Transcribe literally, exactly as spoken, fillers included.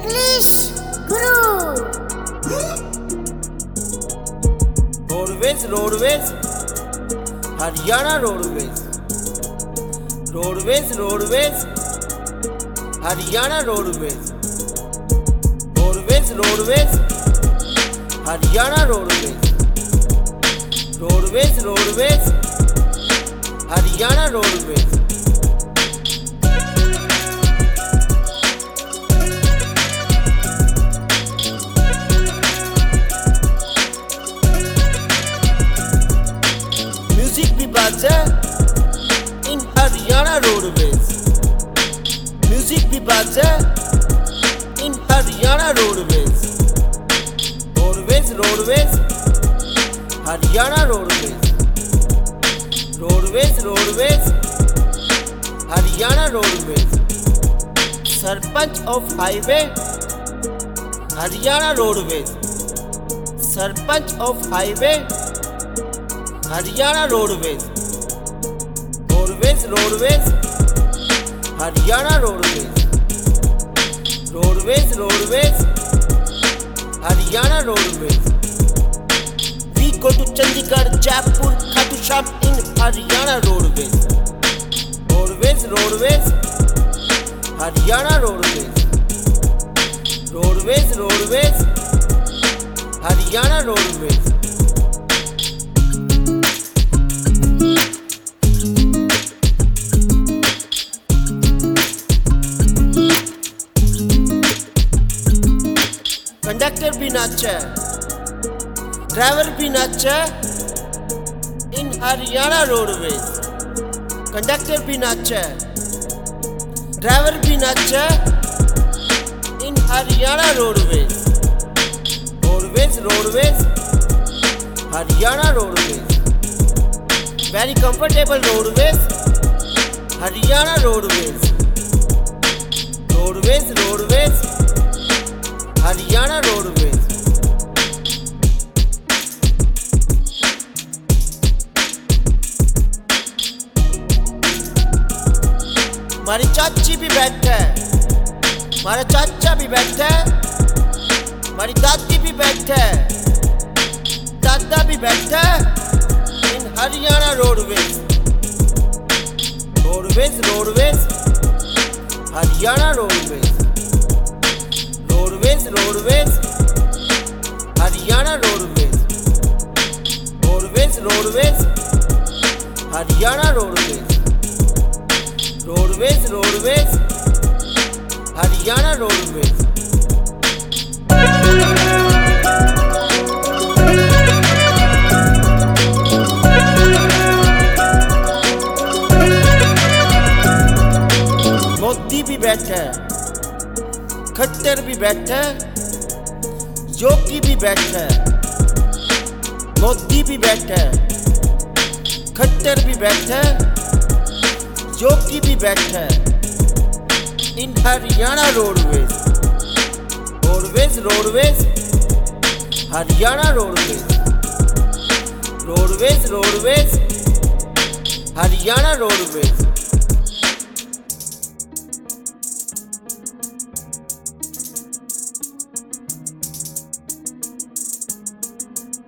English Guru. Roadways roadways Haryana roadways roadways roadways Haryana roadways roadways roadways Haryana roadways roadways roadways Haryana roadways music भी बाजे in Haryana roadways music भी बाजे in Haryana roadways roadways roadways Haryana roadways roadways roadways Haryana roadways sarpanch of highway Haryana roadways sarpanch of highway Haryana roadways roadways roadways Haryana roadways roadways roadways Haryana roadways we go to Chandigarh Jaipur Khatu Shyam in Haryana roadways roadways roadways Haryana roadways roadways roadways Haryana roadways conductor भी नाचे driver भी नाचे in Haryana roadways conductor भी नाचे driver भी नाचे in Haryana roadways roadways roadways Haryana roadways very comfortable roadways Haryana roadways roadways roadways Haryana roadways हमारी चाची भी बैठे है हमारा चाचा भी बैठे है हमारी दादी भी बैठे है दादा भी बैठे है in Haryana roadways roadways roadways Haryana roadways roadways roadways Haryana roadways roadways roadways Haryana roadways roadways roadways Haryana roadways Modi भी बैठे है खट्टर भी बैठे योगी भी बैठे मोदी भी बैठे खट्टर भी बैठे योगी भी बैठे in Haryana roadways roadways roadways Haryana roadways roadways roadways Haryana roadways